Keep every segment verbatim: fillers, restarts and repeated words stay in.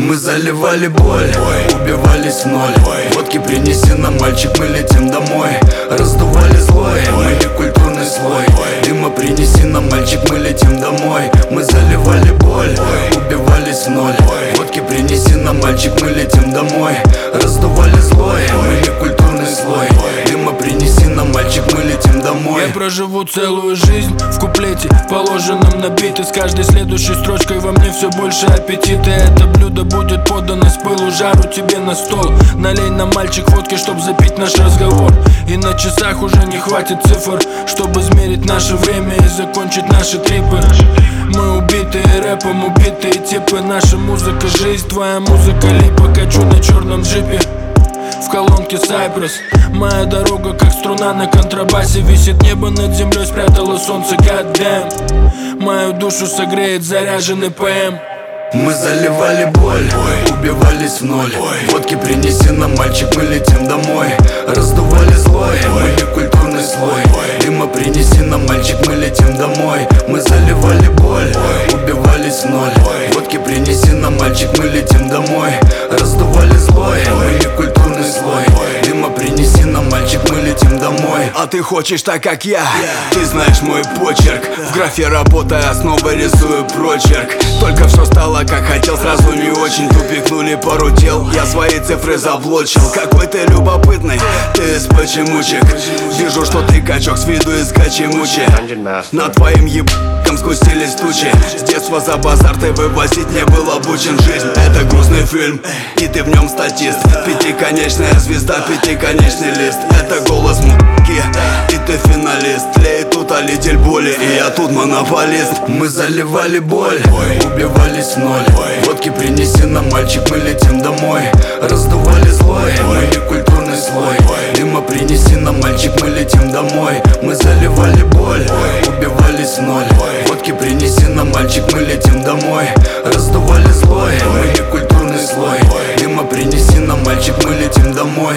Мы заливали боль, убивались в ноль. Водки принеси нам, мальчик, мы летим домой. Раздували злой, мы не культурный слой. Дыма принеси нам, мальчик, мы летим домой. Мы заливали боль, убивались в ноль. Водки принеси нам, мальчик, мы летим домой. Раздували злой, мы не культурный слой. Дыма принеси нам, мальчик, мы летим домой. Я проживу целую жизнь в куплете, положенном на бит. И с каждой следующей строчкой во мне все больше аппетита. Это блюдо будет подано с пылу жару тебе на стол. Налей нам, мальчик, водки, чтоб запить наш разговор. И на часах уже не хватит цифр, чтобы измерить наше время и закончить наши трипы. Мы убитые рэпом, убитые типы. Наша музыка жизнь, твоя музыка липа. Качу на черном джипе в колонке Cypress. Моя дорога как струна на контрабасе. Висит небо над землей, спрятало солнце, God damn. Мою душу согреет заряженный ПМ. Мы заливали боль, убивались в ноль. Водки принеси нам, мальчик, мы летим домой. Раздували злой, мы не культурный слой. Дыма принеси нам, мальчик, мы летим домой. Мы заливали боль, убивались в ноль. Водки принеси нам, мальчик, мы летим домой. Раздували злой, мы не культурный слой. Дыма принеси нам, мальчик, мы летим домой. А ты хочешь так, как я? Ты знаешь мой почерк. В графе работая, снова рисую прочерк. Только все стало как хотел, сразу не очень. Тупикнули пару дел, я свои цифры заблочил. Какой ты любопытный, ты из почемучек. Вижу, что ты качок с виду из качемучи. На твоим ебкам сгустились тучи. С детства за базар ты вывозить не был обучен. Жизнь — это грустный фильм, и ты в нем статист. Пятиконечная звезда, пятиконечный лист. Это голос м***ки, и ты финалист. Тлеет тут олитель боли, и я тут монополист. Мы заливали боль, убивались в ноль. Водки принеси нам, мальчик, мы летим домой. Раздували злой, мы не культурный слой. Дыма принеси нам, мальчик, мы летим домой. Мы заливали боль, убивались в ноль. Водки принеси нам, мальчик, мы летим домой. Раздували злой, мы не культурный слой. Дыма принеси нам, мальчик, мы летим домой.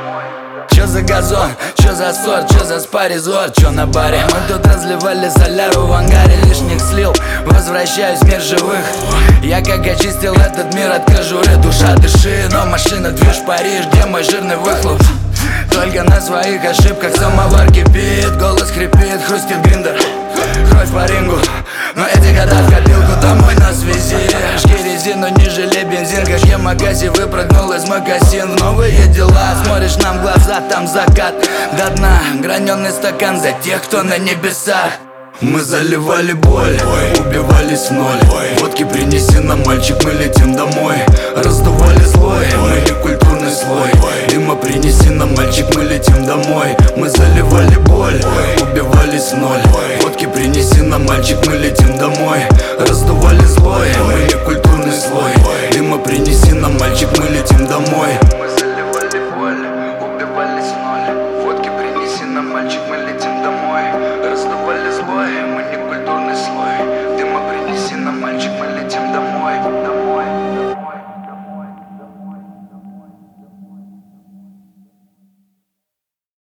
Чё за газон, чё за ссор, чё за спаризор, чё на баре? Мы тут разливали соляру в ангаре, лишних слил. Возвращаюсь в мир живых. Я как очистил этот мир от кожуры. Душа дыши, но машина движ Париж. Где мой жирный выхлоп? Только на своих ошибках самовар кипит. Голос хрипит, хрустит гриндер. Кровь по рингу, но эти года в копилку. Домой нас вези. Жги резину, не жалей бензин. Как я магази выпрыгнул из магазин. В новые дела, смотришь нам в глаза, там закат до дна. Граненый стакан за тех, кто на небесах. Мы заливали боль, убивались в ноль. Водки принеси нам, мальчик, мы летим домой. Раздували злой, мы не культурный слой. Дыма принеси нам, мальчик, мы летим домой. Мы заливали боль, убивались в ноль. Водки принеси нам, мальчик, мы летим домой. Раздували злой, мы не культурный слой. Дыма принеси нам, мальчик, мы летим домой. Мы заливали боль, убивались в ноль. Водки принеси нам, мальчик, мы летим домой. Раздували злое, мы